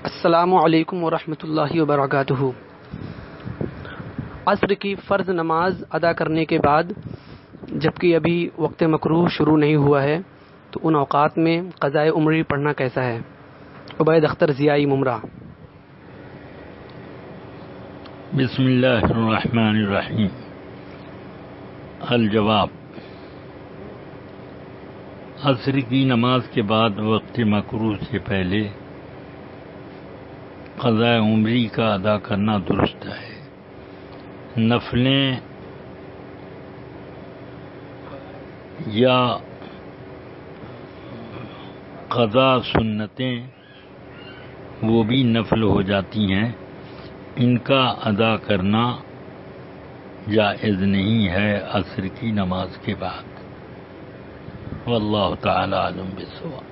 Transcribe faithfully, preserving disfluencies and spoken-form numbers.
السلام علیکم ورحمۃ اللہ وبرکاتہ۔ عصر کی فرض نماز ادا کرنے کے بعد جبکہ ابھی وقت مکروہ شروع نہیں ہوا ہے تو ان اوقات میں قضائے عمری پڑھنا کیسا ہے؟ عبید اختر ضیائی ممرہ۔ بسم اللہ الرحمن الرحیم۔ الجواب: عصر کی نماز کے بعد وقت مکروہ سے پہلے قضاء عمری کا ادا کرنا درست ہے۔ نفلیں یا قضا سنتیں وہ بھی نفل ہو جاتی ہیں، ان کا ادا کرنا جائز نہیں ہے عصر کی نماز کے بعد۔ واللہ تعالی اعلم بالصواب۔